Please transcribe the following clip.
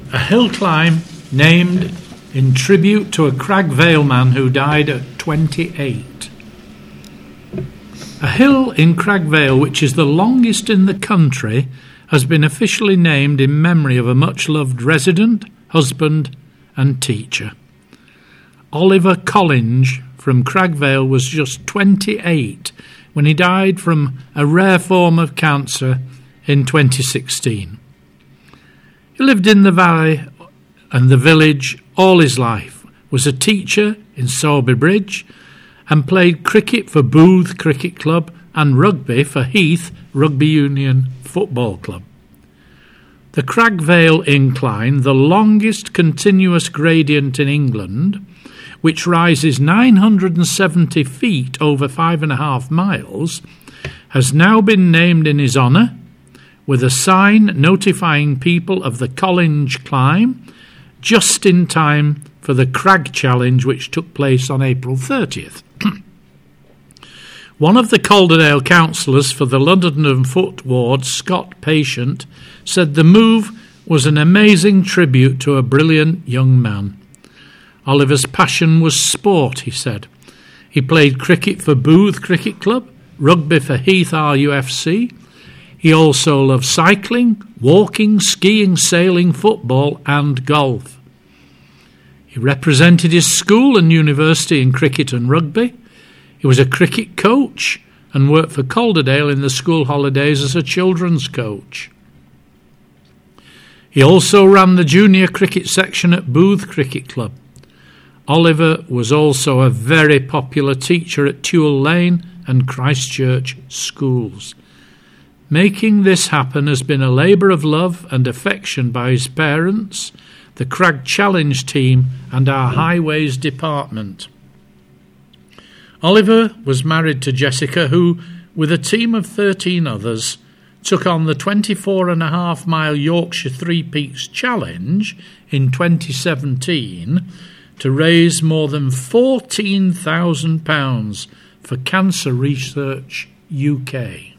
A hill climb named in tribute to a Crag Vale man who died at 28. A hill in Crag Vale, which is the longest in the country, has been officially named in memory of a much-loved resident, husband and teacher. Oliver Collinge from Crag Vale was just 28 when he died from a rare form of cancer in 2016. He lived in the valley and the village all his life, was a teacher in Sowerby Bridge, and played cricket for Booth Cricket Club and rugby for Heath Rugby Union Football Club. The Crag Vale Incline, the longest continuous gradient in England, which rises 970 feet over 5.5 miles, has now been named in his honour, with a sign notifying people of the Collinge climb just in time for the Crag Challenge, which took place on April 30th. One of the Calderdale councillors for the London Foot Ward, Scott Patient, said the move was an amazing tribute to a brilliant young man. Oliver's passion was sport, he said. He played cricket for Booth Cricket Club, rugby for Heath RUFC. He also loved cycling, walking, skiing, sailing, football and golf. He represented his school and university in cricket and rugby. He was a cricket coach and worked for Calderdale in the school holidays as a children's coach. He also ran the junior cricket section at Booth Cricket Club. Oliver was also a very popular teacher at Tewell Lane and Christchurch schools. Making this happen has been a labour of love and affection by his parents, the Crag Challenge team and our Highways department. Oliver was married to Jessica, who, with a team of 13 others, took on the 24.5-mile Yorkshire Three Peaks Challenge in 2017 to raise more than £14,000 for Cancer Research UK.